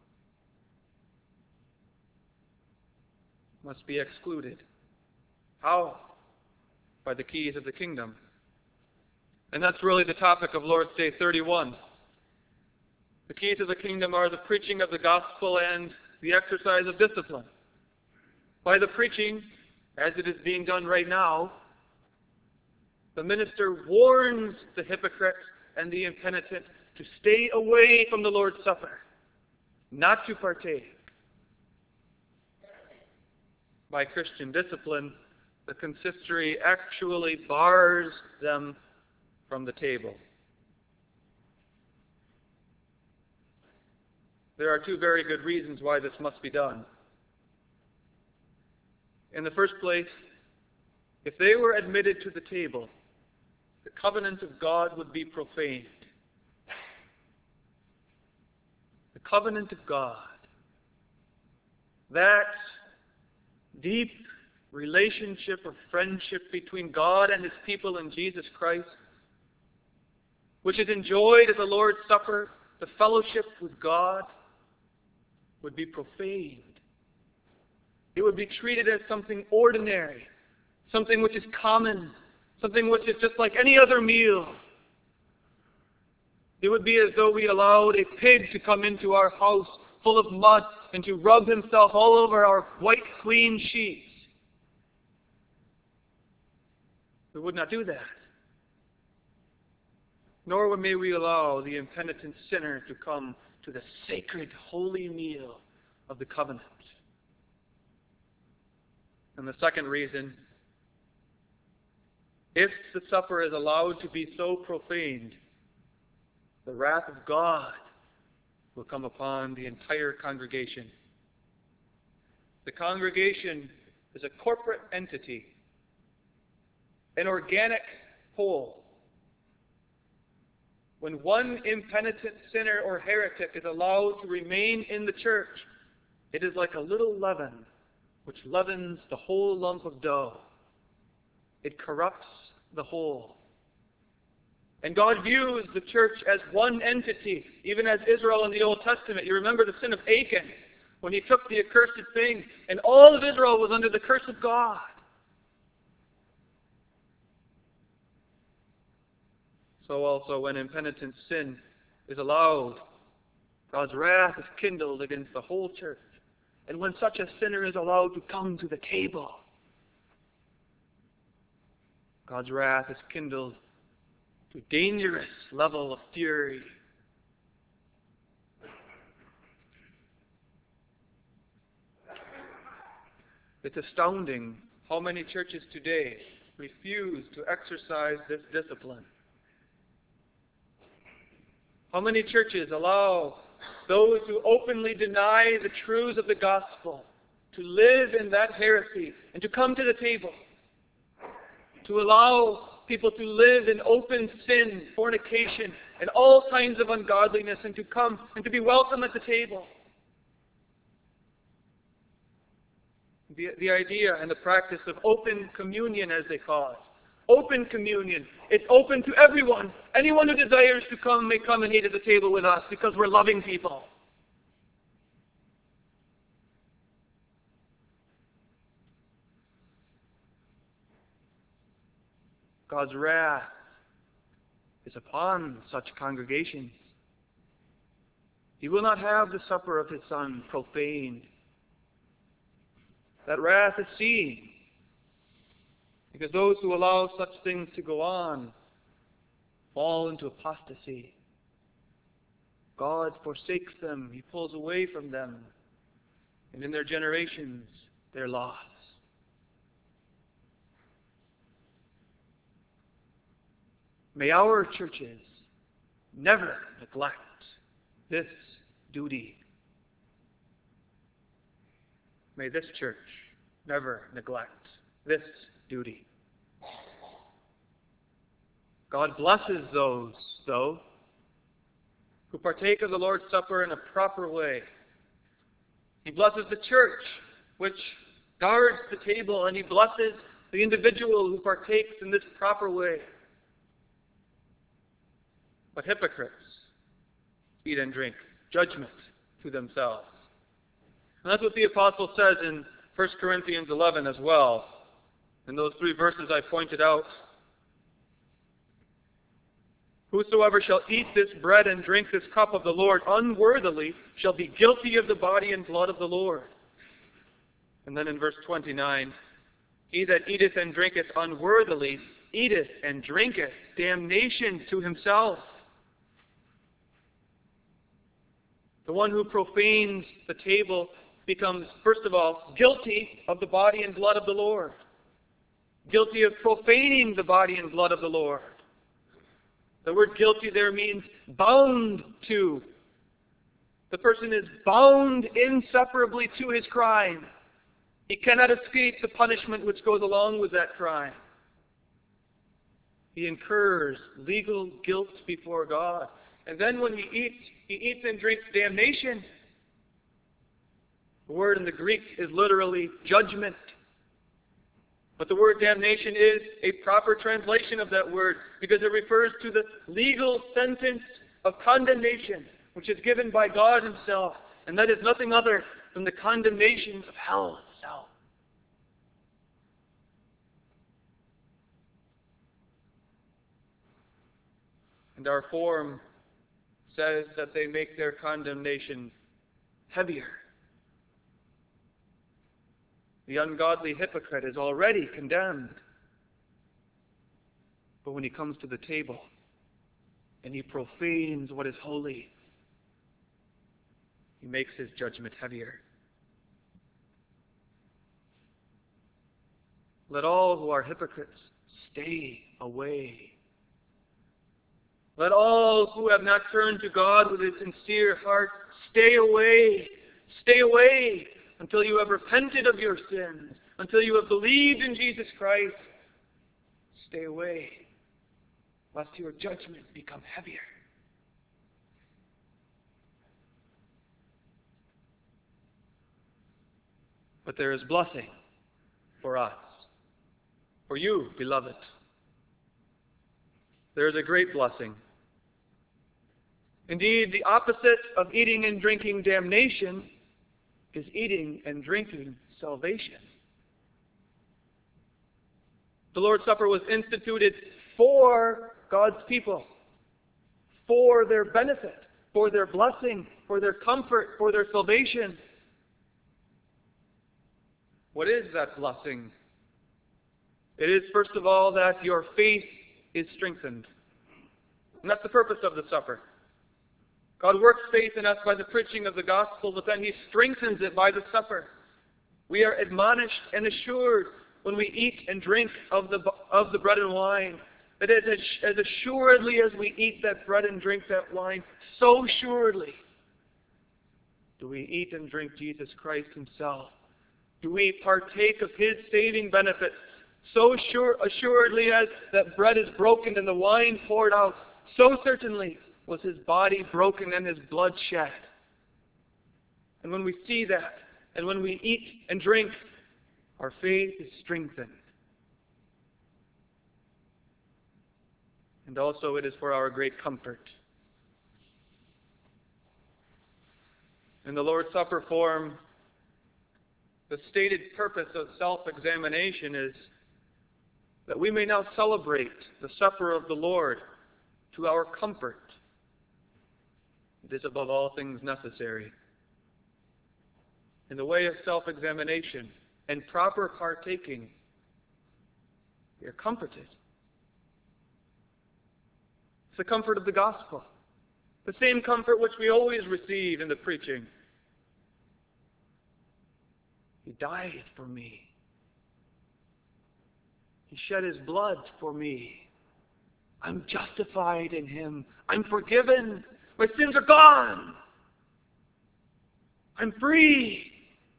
must be excluded. How? By the keys of the kingdom. And that's really the topic of Lord's Day thirty-one. The keys of the kingdom are the preaching of the gospel and the exercise of discipline. By the preaching, as it is being done right now, the minister warns the hypocrite and the impenitent to stay away from the Lord's Supper, not to partake. By Christian discipline, the consistory actually bars them from the table. There are two very good reasons why this must be done. In the first place, if they were admitted to the table, the covenant of God would be profaned. The covenant of God. That deep relationship of friendship between God and His people in Jesus Christ, which is enjoyed at the Lord's Supper, the fellowship with God, would be profaned. It would be treated as something ordinary, something which is common, something which is just like any other meal. It would be as though we allowed a pig to come into our house full of mud and to rub himself all over our white, clean sheets. We would not do that. Nor may we allow the impenitent sinner to come to the sacred, holy meal of the covenant. And the second reason, if the supper is allowed to be so profaned, the wrath of God will come upon the entire congregation. The congregation is a corporate entity, an organic whole. When one impenitent sinner or heretic is allowed to remain in the church, it is like a little leaven which leavens the whole lump of dough. It corrupts the whole. And God views the church as one entity, even as Israel in the Old Testament. You remember the sin of Achan, when he took the accursed thing, and all of Israel was under the curse of God. So also when impenitent sin is allowed, God's wrath is kindled against the whole church. And when such a sinner is allowed to come to the table, God's wrath is kindled to a dangerous level of fury. It's astounding how many churches today refuse to exercise this discipline. How many churches allow those who openly deny the truths of the gospel to live in that heresy and to come to the table, to allow people to live in open sin, fornication, and all kinds of ungodliness, and to come and to be welcome at the table. The, the idea and the practice of open communion, as they call it. Open communion. It's open to everyone. Anyone who desires to come may come and eat at the table with us because we're loving people. God's wrath is upon such congregations. He will not have the supper of His Son profaned. That wrath is seen, because those who allow such things to go on fall into apostasy. God forsakes them. He pulls away from them. And in their generations, they're lost. May our churches never neglect this duty. May this church never neglect this duty. God blesses those, though, who partake of the Lord's Supper in a proper way. He blesses the church, which guards the table, and He blesses the individual who partakes in this proper way. But hypocrites eat and drink, judgment to themselves. And that's what the apostle says in First Corinthians eleven as well. In those three verses I pointed out. Whosoever shall eat this bread and drink this cup of the Lord unworthily shall be guilty of the body and blood of the Lord. And then in verse twenty-nine, he that eateth and drinketh unworthily eateth and drinketh damnation to himself. The one who profanes the table becomes, first of all, guilty of the body and blood of the Lord. Guilty of profaning the body and blood of the Lord. The word guilty there means bound to. The person is bound inseparably to his crime. He cannot escape the punishment which goes along with that crime. He incurs legal guilt before God. And then when he eats, he eats and drinks damnation. The word in the Greek is literally judgment. But the word damnation is a proper translation of that word because it refers to the legal sentence of condemnation which is given by God Himself. And that is nothing other than the condemnation of hell itself. And our form says that they make their condemnation heavier. The ungodly hypocrite is already condemned. But when he comes to the table and he profanes what is holy, he makes his judgment heavier. Let all who are hypocrites stay away. Let all who have not turned to God with a sincere heart stay away. Stay away until you have repented of your sins, until you have believed in Jesus Christ. Stay away, lest your judgment become heavier. But there is blessing for us, for you, beloved. There is a great blessing. Indeed, the opposite of eating and drinking damnation is eating and drinking salvation. The Lord's Supper was instituted for God's people, for their benefit, for their blessing, for their comfort, for their salvation. What is that blessing? It is, first of all, that your faith is strengthened. And that's the purpose of the supper. God works faith in us by the preaching of the gospel, but then He strengthens it by the supper. We are admonished and assured when we eat and drink of the, of the bread and wine, that as, as assuredly as we eat that bread and drink that wine, so assuredly do we eat and drink Jesus Christ Himself. Do we partake of His saving benefits, so sure, assuredly as that bread is broken and the wine poured out, so certainly was His body broken and His blood shed. And when we see that, and when we eat and drink, our faith is strengthened. And also it is for our great comfort. In the Lord's Supper form, the stated purpose of self-examination is that we may now celebrate the supper of the Lord to our comfort. It is above all things necessary. In the way of self-examination and proper partaking, we are comforted. It's the comfort of the gospel. The same comfort which we always receive in the preaching. He died for me. He shed His blood for me. I'm justified in Him. I'm forgiven. My sins are gone. I'm free.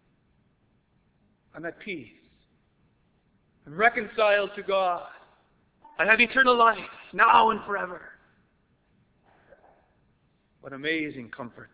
I'm at peace. I'm reconciled to God. I have eternal life, now and forever. What amazing comfort.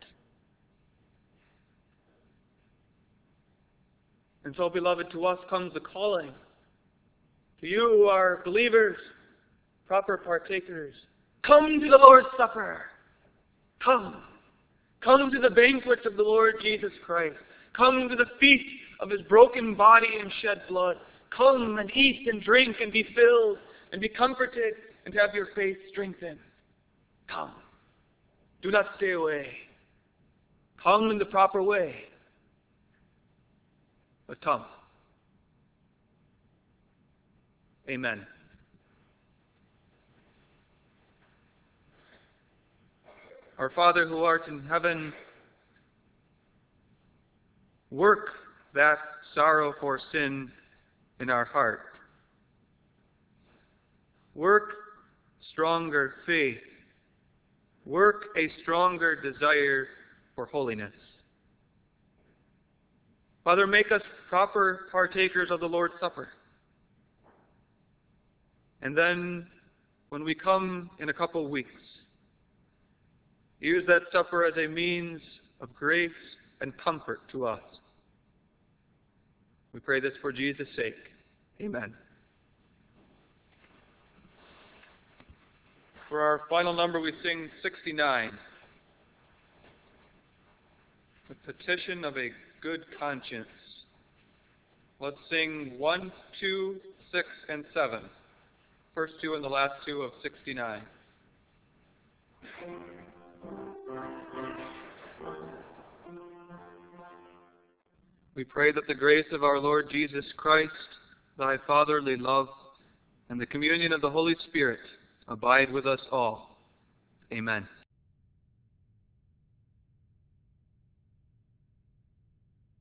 And so, beloved, to us comes the calling. To you who are believers, proper partakers, come to the Lord's Supper. Come. Come to the banquet of the Lord Jesus Christ. Come to the feast of His broken body and shed blood. Come and eat and drink and be filled and be comforted and have your faith strengthened. Come. Do not stay away. Come in the proper way. But come. Amen. Our Father who art in heaven, work that sorrow for sin in our heart. Work stronger faith. Work a stronger desire for holiness. Father, make us proper partakers of the Lord's Supper. And then, when we come in a couple of weeks, use that supper as a means of grace and comfort to us. We pray this for Jesus' sake. Amen. For our final number, we sing sixty-nine. The petition of a good conscience. Let's sing one, two, six, and seven. First two and the last two of sixty-nine. We pray that the grace of our Lord Jesus Christ, thy fatherly love, and the communion of the Holy Spirit abide with us all. Amen.